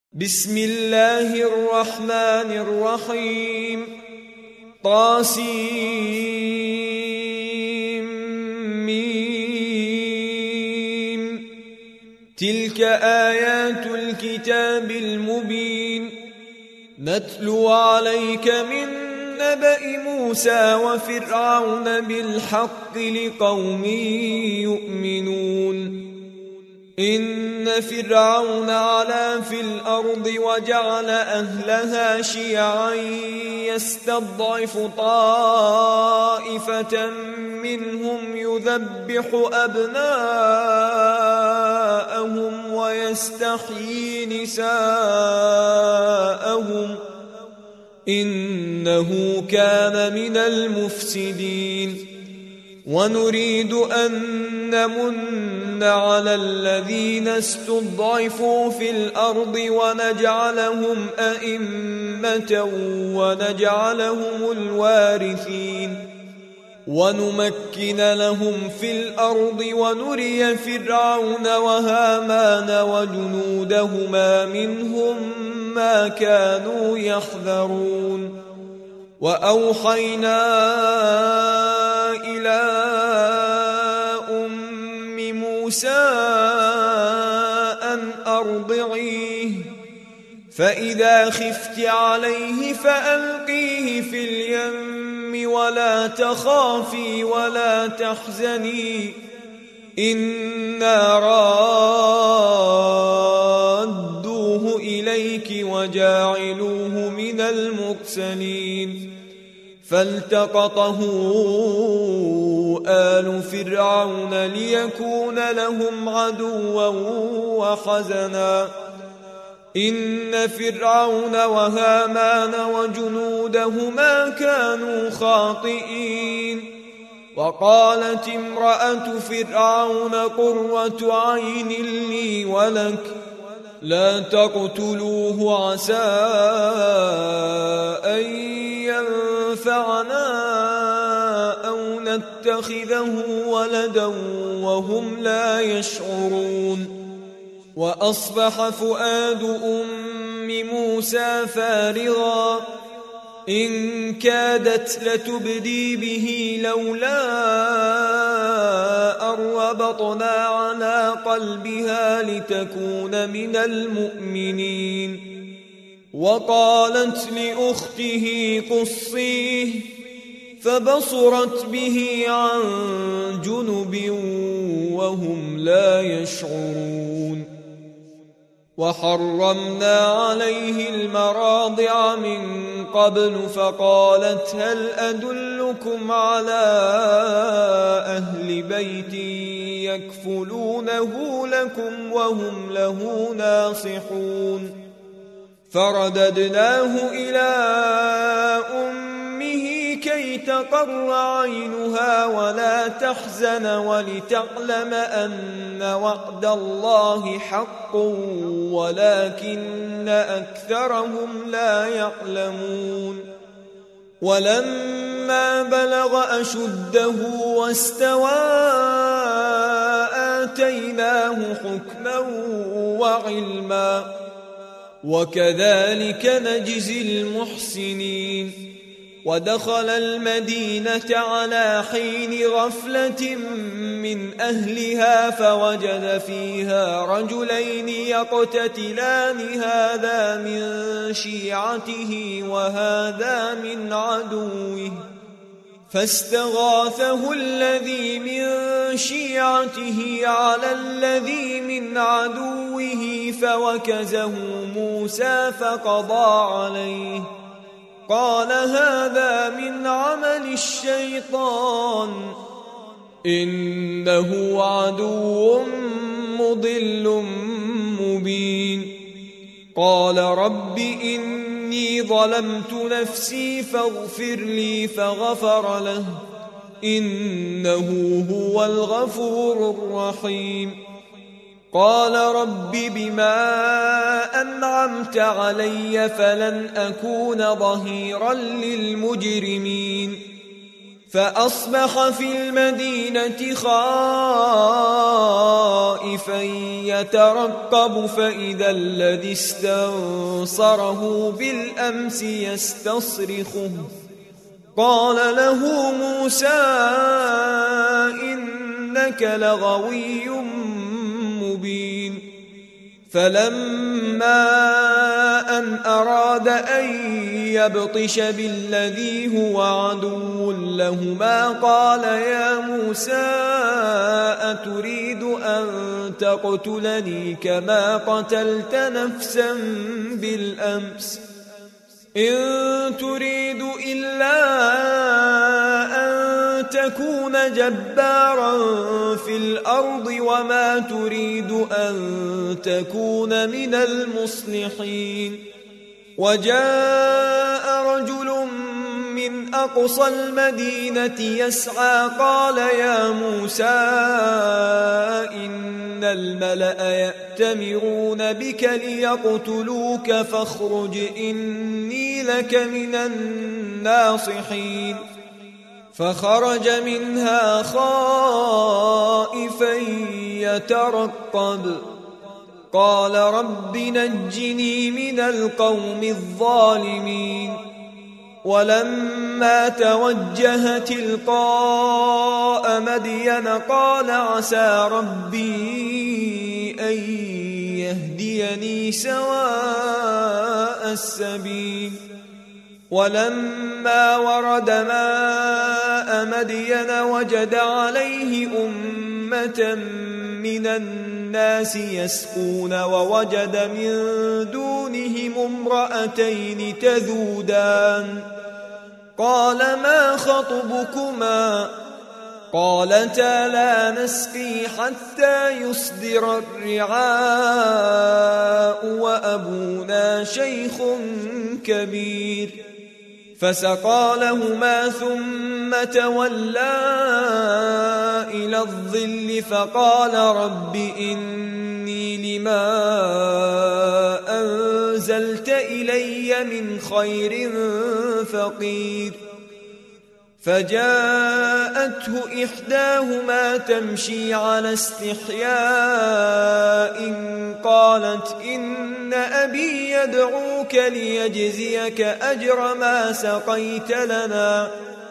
بسم الله الرحمن الرحيم طاسيم تلك آيات الكتاب المبين نتلو عليك من نبأ موسى وفرعون بالحق لقوم يؤمنون إن فرعون علا في الأرض وجعل أهلها شيعا يستضعف طائفة منهم يذبح أبناءهم ويستحيي نساءهم إنه كان من المفسدين ونريد أن نمن على الذين استضعفوا في الأرض ونجعلهم أئمة ونجعلهم الوارثين ونمكن لهم في الأرض ونري فرعون وهامان وجنودهما منهم ما كانوا يحذرون وأوحينا إلى أم موسى أن أرضعيه فإذا خفت عليه فألقيه في اليم ولا تخافي ولا تحزني إنا رادوه إليك وجاعلوه من المرسلين فالتقطه آل فرعون ليكون لهم عدوا وحزنا إن فرعون وهامان وجنودهما كانوا خاطئين وقالت امرأة فرعون قرة عين لي ولك لا تقتلوه عسى أن ينفعنا أو نتخذه ولدا وهم لا يشعرون وأصبح فؤاد أم موسى فارغا إن كادت لتبدي به لولا أن ربطنا على قلبها لتكون من المؤمنين وقالت لأخته قصيه فبصرت به عن جنب وهم لا يشعرون وحرمنا عليه المراضع من قبل فقالت هل أدلكم على أهل بيت يكفلونه لكم وهم له ناصحون فرددناه إلى أمه كي تقر عينها ولا تحزن ولتعلم أن وعد الله حق ولكن أكثرهم لا يعلمون ولما بلغ أشده واستوى آتيناه حكما وعلما وكذلك نجزي المحسنين ودخل المدينة على حين غفلة من أهلها فوجد فيها رجلين يقتتلان هذا من شيعته وهذا من عدوه فاستغاثه الذي من شيعته على الذي من عدوه فوكزه موسى فقضى عليه قال هذا من عمل الشيطان إنه عدو مضل مبين قال رب إني ظلمت نفسي فاغفر لي فغفر له إنه هو الغفور الرحيم قال رب بما أنعمت علي فلن أكون ظهيرا للمجرمين فأصبح في المدينة خائفا يترقب فإذا الذي استنصره بالأمس يستصرخه قال له موسى إنك لغوي مبين فلما أن أراد أن يبطش بالذي هو عدو لهما قال يا موسى أتريد أن تقتلني كما قتلت نفسا بالأمس إن تريد إلا أن تكون جبارا في الأرض وما تريد أن تكون من المصلحين وجاء رجل من أقصى المدينة يسعى قال يا موسى إن الملأ يأتمرون بك ليقتلوك فاخرج إني لك من الناصحين فخرج منها خائفا يترقب قال رب نجني من القوم الظالمين ولما توجه تلقاء مدين قال عسى ربي أن يهديني سواء السبيل ولما ورد ماء مدين وجد عليه أمة من الناس يسقون ووجد من دونهم امرأتين تذودان قال ما خطبكما قالتا لا نسقي حتى يصدر الرعاء وأبونا شيخ كبير فسقى لهما ثم تولى إلى الظل فقال رب إني لما أنزلت إلي من خير فقير فجاءته إحداهما تمشي على استحياء قالت إن أبي يدعوك ليجزيك أجر ما سقيت لنا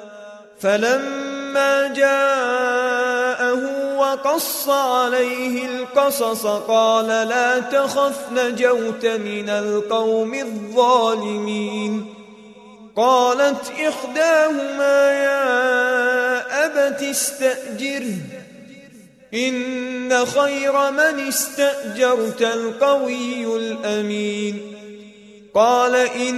فلما جاءه وقص عليه القصص قال لا تخف نجوت من القوم الظالمين قالت إحداهما يا أبت استأجره إن خير من استأجرت القوي الأمين قال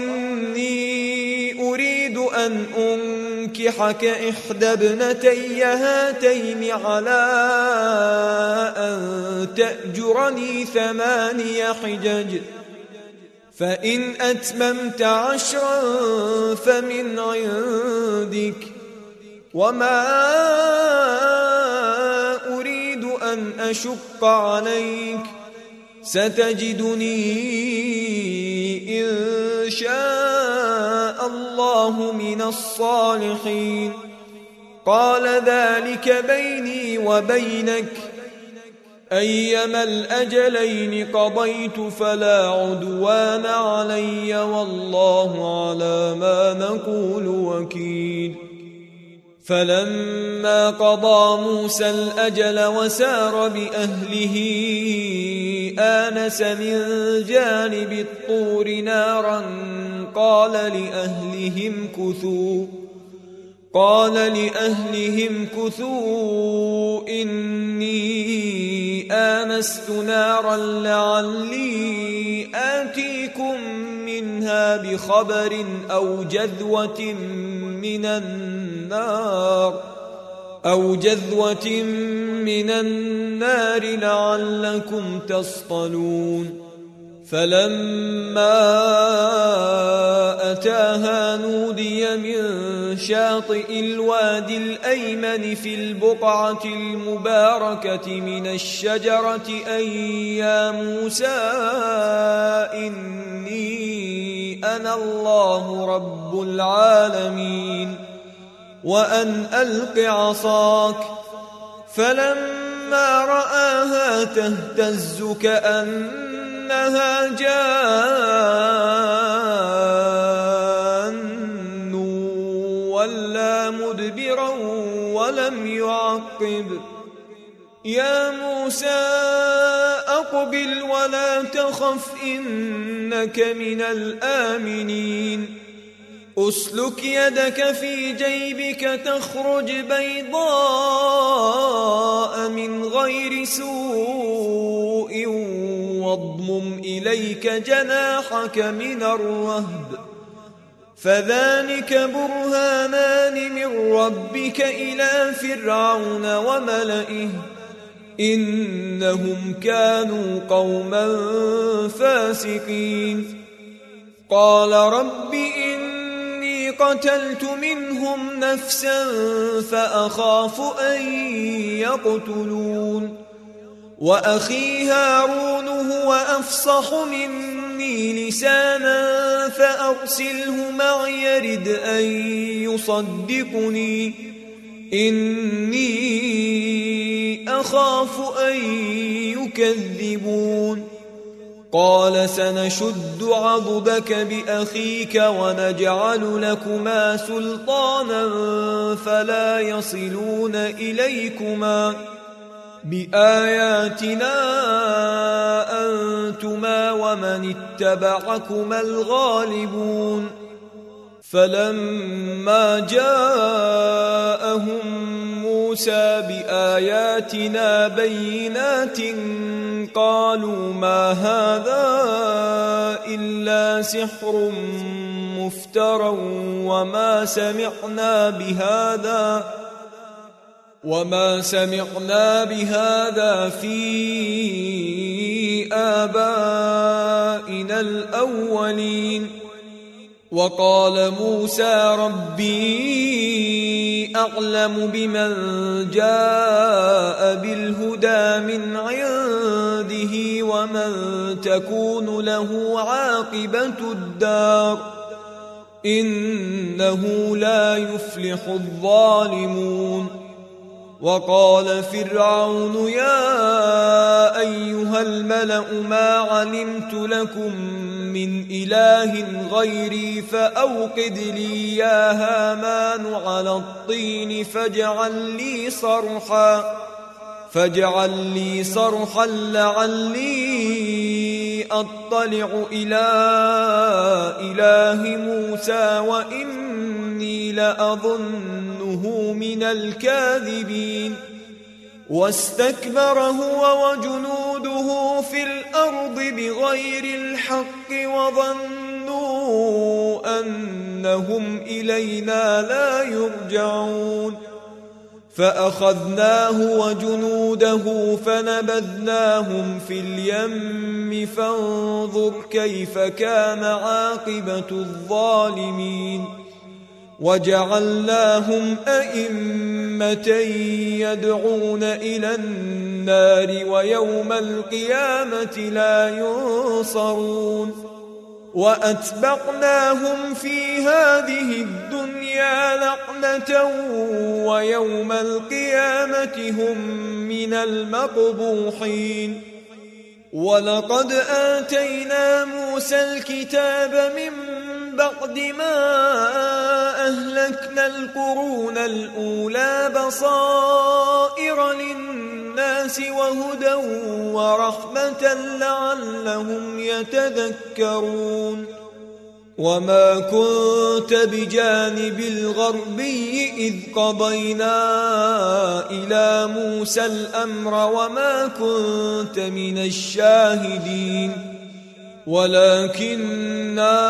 إني أريد أن أنكحك إحدى ابنتي هاتين على أن تأجرني 8 حجج فإن أتممت 10 فمن عندك وما أريد أن أشق عليك ستجدني إن شاء الله من الصالحين قال ذلك بيني وبينك أيما الأجلين قضيت فلا عدوان علي والله على ما نقول وكيل فلما قضى موسى الأجل وسار بأهله آنس من جانب الطور نارا قال لأهلهم كثوا إني آنست نارا لعلي آتيكم منها بخبر أو جذوة من النار لعلكم تصطلون فلما أتاها نودي من شاطئ الوادي الأيمن في البقعة المباركة من الشجرة أن يا موسى إني أنا الله رب العالمين وأن ألق عصاك. فلما رآها تهتز كأنها جان ولا مدبرا ولم يعقب. يا موسى أقبل ولا تخف إنك من الآمنين. أسلك يدك في جيبك تخرج بيضاء من غير سوء واضمم إليك جناحك من الرهب فذلك برهانان من ربك إلى فرعون وملئه إنهم كانوا قوما فاسقين. قال رب إني قتلت منهم نفسا فأخاف أن يقتلون وأخي هارون هو أفصح مني لسانا فأرسله معي يرد أن يصدقني إني أخاف أن يكذبون. قال سنشد عضدك بأخيك ونجعل لكما سلطانا فلا يصلون إليكما بآياتنا أنتما ومن اتبعكما الغالبون. فلما جاءهم موسى بآياتنا بينات قالوا ما هذا إلا سحر مفترى وما سمعنا بهذا في آبائنا الأولين. وقال موسى ربي أعلم بمن جاء بالهدى من عنده ومن تكون له عاقبة الدار إنه لا يفلح الظالمون. وقال فرعون يا أيها الملأ ما علمت لكم من إله غيري فأوقد لي يا هامان على الطين فاجعل لي صرحا لعلي أطلع إلى إله موسى وإني لأظنه من الكاذبين. واستكبر هو وجنوده في الأرض بغير الحق وظنوا أنهم إلينا لا يرجعون. فأخذناه وجنوده فنبذناهم في اليم فانظر كيف كان عاقبة الظالمين. وجعلناهم أئمة يدعون إلى النار ويوم القيامة لا ينصرون. وأتبعناهم في هذه الدنيا لعنة ويوم القيامة هم من المقبوحين. ولقد آتينا موسى الكتاب من بعد ما أهلكنا القرون الأولى بصائر للناس وهدى ورحمة لعلهم يتذكرون. وما كنت بجانب الغربي إذ قضينا إلى موسى الأمر وما كنت من الشاهدين ولكننا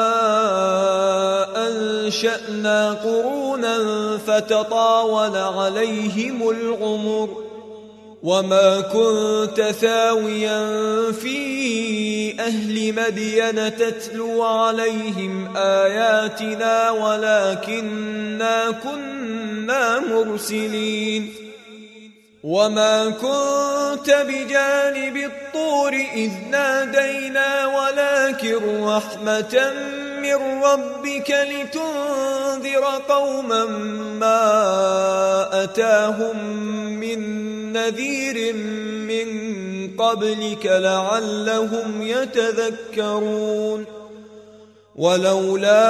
أنشأنا قرونا فتطاول عليهم العمر وما كنت ثاويا في أهل مدين تتلو عليهم آياتنا ولكننا كنا مرسلين. وما كنت بجانب الطور إذ نادينا ولكن رحمة من ربك لتنذر قوما ما أتاهم من نذير من قبلك لعلهم يتذكرون ولولا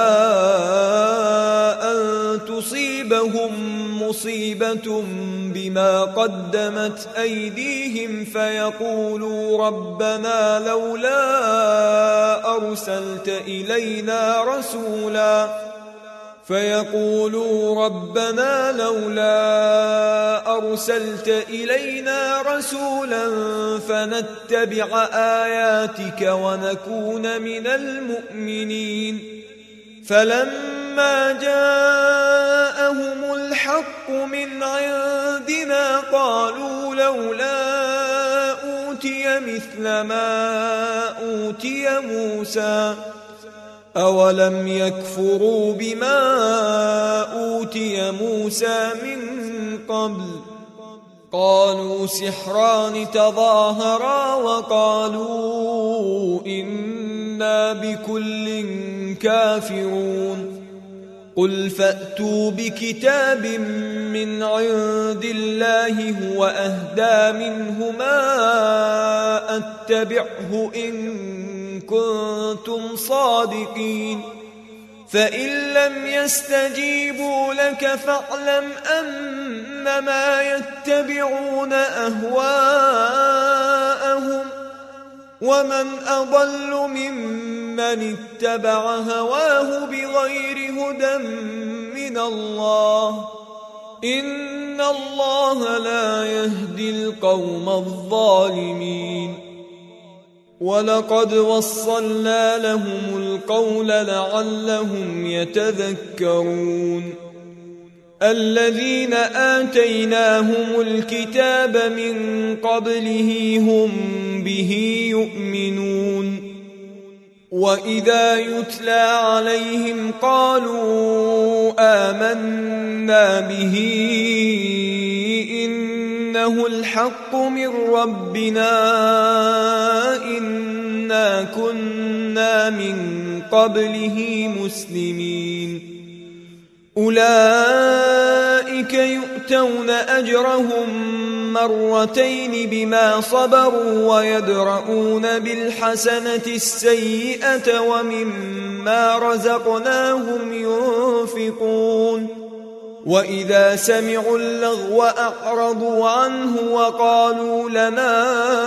أن تصيبهم مصيبة بما قدمت أيديهم فيقولوا ربنا لولا أرسلت إلينا رسولا فنتبع آياتك ونكون من المؤمنين فلما جاءهم الحق من عندنا قالوا لولا أوتي مثل ما أوتي موسى أولم يكفروا بما أوتي موسى من قبل قالوا سحران تظاهرا وقالوا إنا بكل كافرون قل فأتوا بكتاب من عند الله هو أهدى منهما أتبعه إن كنتم صادقين فإن لم يستجيبوا لك فاعلم أنما يتبعون أهواءهم ومن أضل ممن اتبع هواه بغير هدى من الله إن الله لا يهدي القوم الظالمين ولقد وصلنا لهم القول لعلهم يتذكرون الذين آتيناهم الكتاب من قبله هم به يؤمنون وإذا يتلى عليهم قالوا آمنا به إنه الحق من ربنا إنا كنا من قبله مسلمين أولئك يؤتون أجرهم مرتين بما صبروا ويدرؤون بالحسنة السيئة ومما رزقناهم ينفقون وإذا سمعوا اللغو أعرضوا عنه وقالوا لنا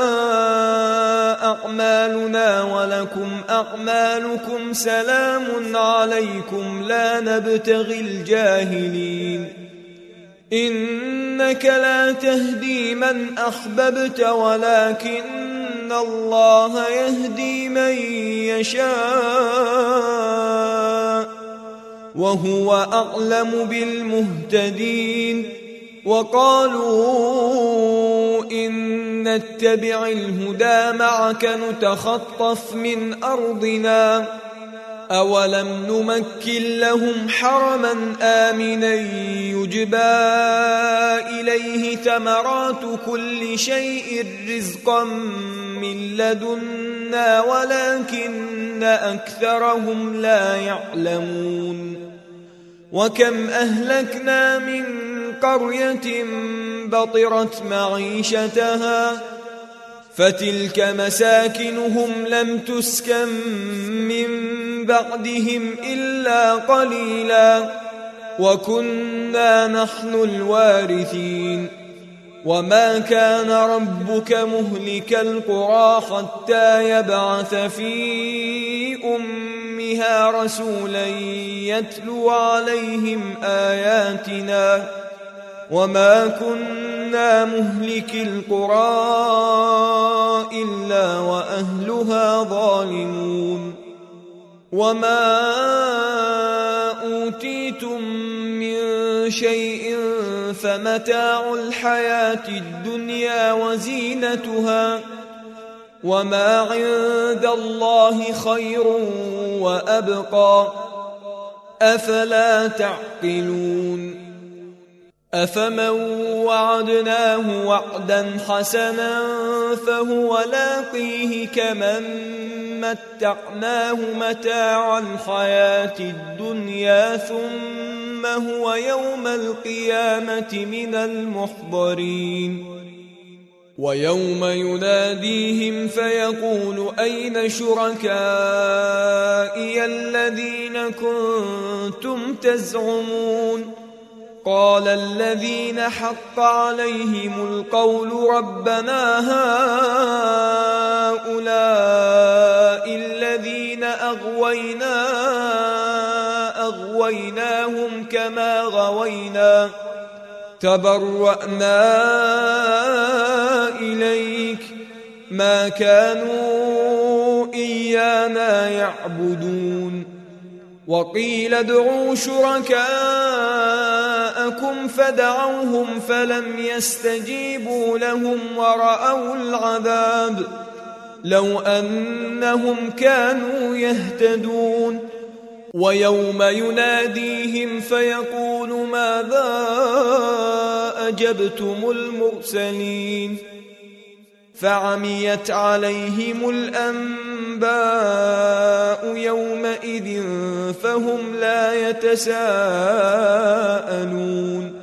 أعمالنا ولكم أعمالكم سلام عليكم لا نبتغي الجاهلين إنك لا تهدي من أحببت ولكن الله يهدي من يشاء وهو أعلم بالمهتدين وقالوا إن نتبع الهدى معك نتخطف من أرضنا أولم نمكن لهم حرما آمنا يجبى إليه ثمرات كل شيء رزقا من لدنا ولكن أكثرهم لا يعلمون وكم أهلكنا من قرية بطرت معيشتها فتلك مساكنهم لم تسكن من بعدهم إلا قليلا وكنا نحن الوارثين وما كان ربك مهلك القرى حتى يبعث في أمها رسولا يتلو عليهم آياتنا وما كنا مهلك القرى إلا وأهلها ظالمون وما أوتيتم من شيء فمتاع الحياة الدنيا وزينتها وما عند الله خير وأبقى أفلا تعقلون أفمن وعدناه وعدا حسنا فهو لاقيه كمن متعناه متاع الحياة الدنيا ثم هو يوم القيامة من المحضرين ويوم يناديهم فيقول أين شركائي الذين كنتم تزعمون قال الذين حق عليهم القول ربنا هؤلاء الذين أغويناهم كما غوينا تبرأنا إليك ما كانوا إيانا يعبدون وقيل ادعوا شركاءكم فدعوهم فلم يستجيبوا لهم ورأوا العذاب لو أنهم كانوا يهتدون ويوم يناديهم فيقول ماذا أجبتم المرسلين فعميت عليهم الأنباء يومئذ فهم لا يتساءلون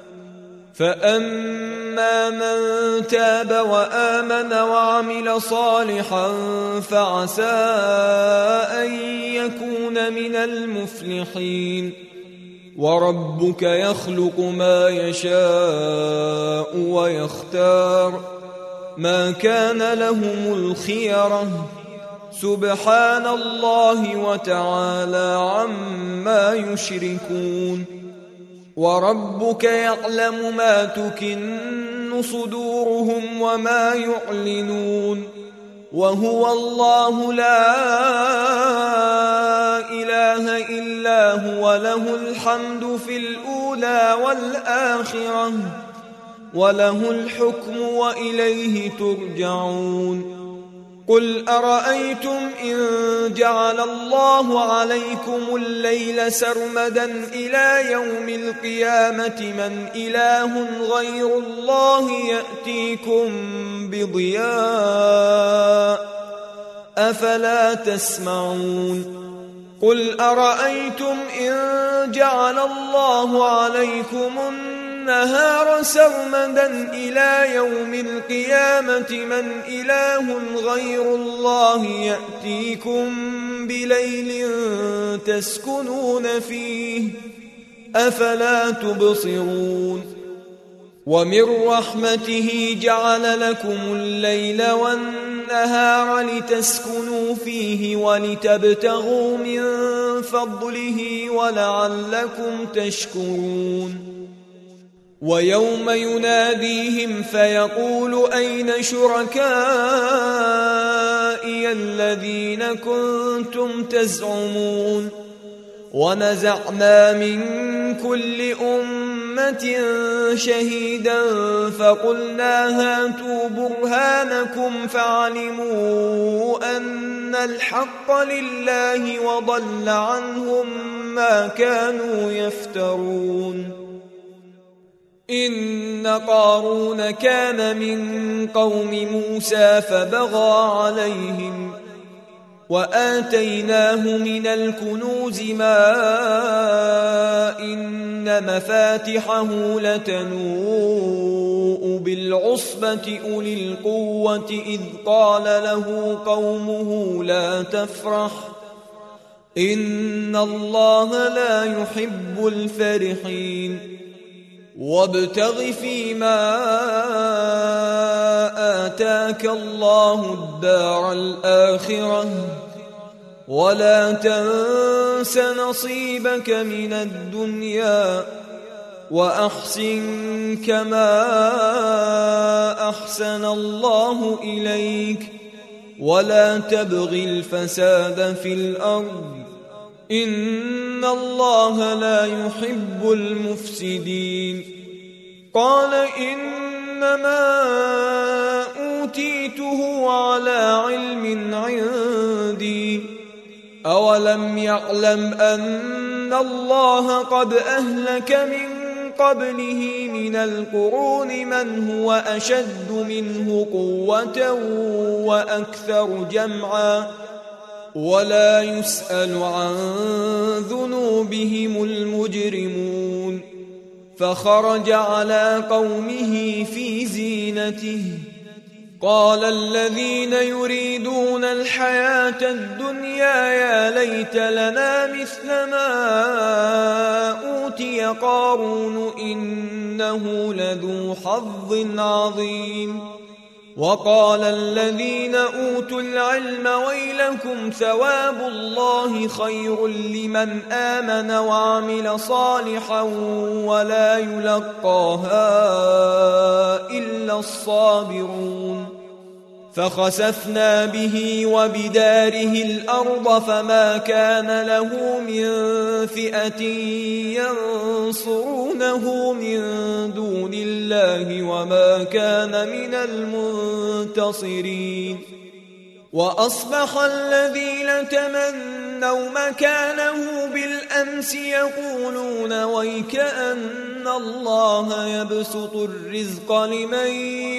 فأما من تاب وآمن وعمل صالحا فعسى أن يكون من المفلحين وربك يخلق ما يشاء ويختار ما كان لهم الخيرة سبحان الله وتعالى عما يشركون وربك يعلم ما تكن صدورهم وما يعلنون وهو الله لا إله إلا هو له الحمد في الأولى والآخرة وله الحكم وإليه ترجعون قل أرأيتم إن جعل الله عليكم الليل سرمدا إلى يوم القيامة من إله غير الله يأتيكم بضياء أفلا تسمعون قل أرأيتم إن جعل الله عليكم النهار سرمدا إلى يوم القيامة من إله غير الله يأتيكم بليل تسكنون فيه أفلا تبصرون ومن رحمته جعل لكم الليل والنهار لتسكنوا فيه ولتبتغوا من فضله ولعلكم تشكرون ويوم يناديهم فيقول أين شركائي الذين كنتم تزعمون ونزعنا من كل أمة شهيدا فقلنا هاتوا برهانكم فعلموا أن الحق لله وضل عنهم ما كانوا يفترون إن قارون كان من قوم موسى فبغى عليهم وآتيناه من الكنوز ما إن مفاتحه لتنوء بالعصبة أولي القوة إذ قال له قومه لا تفرح إن الله لا يحب الفرحين وابتغ فيما آتاك الله الدار الآخرة ولا تنس نصيبك من الدنيا وأحسن كما أحسن الله إليك ولا تبغ الفساد في الأرض إن الله لا يحب المفسدين قال إنما أوتيته على علم عندي أولم يعلم أن الله قد أهلك من قبله من القرون من هو أشد منه قوة وأكثر جمعا ولا يسأل عن ذنوبهم المجرمون فخرج على قومه في زينته قال الذين يريدون الحياة الدنيا يا ليت لنا مثل ما أوتي قارون إنه لذو حظ عظيم وقال الذين أوتوا العلم ويلكم ثواب الله خير لمن آمن وعمل صالحا ولا يلقاها إلا الصابرون فخسفنا به وبداره الأرض فما كان له من فئة ينصرونه من دون الله وما كان من المنتصرين وأصبح الذين تمنوا مكانه بالأمس يقولون ويكأن الله يبسط الرزق لمن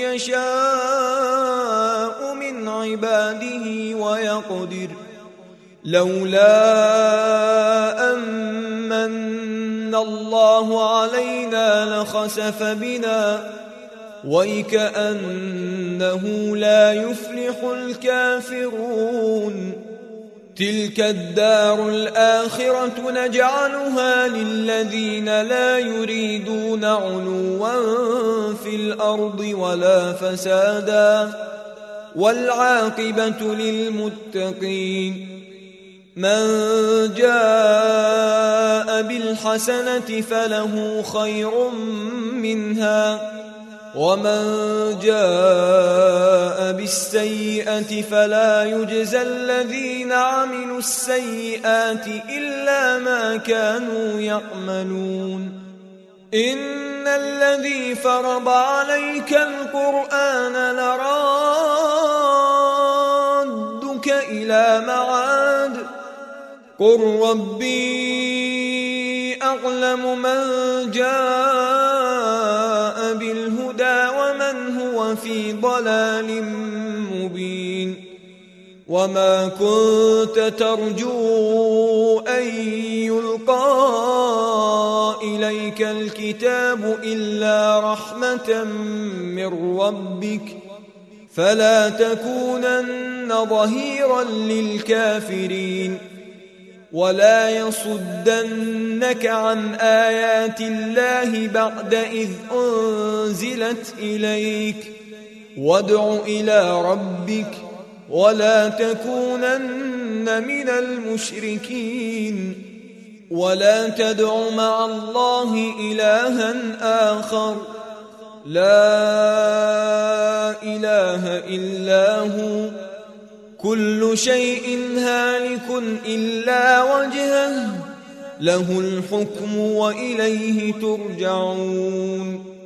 يشاء من عباده ويقدر لولا أمن الله علينا لخسف بنا ويكأنه لا يفلح الكافرون تلك الدار الآخرة نجعلها للذين لا يريدون علوا في الأرض ولا فسادا والعاقبة للمتقين من جاء بالحسنة فله خير منها ومن جاء بالسيئة فلا يجزى الذين عملوا السيئات إلا ما كانوا يعملون إن الذي فرض عليك القرآن لرادك إلى معاد قل ربي أعلم من جاء بالهدى ومن هو في ضلال مبين وما كنت ترجو أن يلقى إليك الكتاب إلا رحمة من ربك فلا تكونن ظهيرا للكافرين ولا يصدنك عن آيات الله بعد إذ أنزلت إليك وادع إلى ربك ولا تكونن من المشركين ولا تدع مع الله إلها آخر لا إله إلا هو كل شيء هالك إلا وجهه له الحكم وإليه ترجعون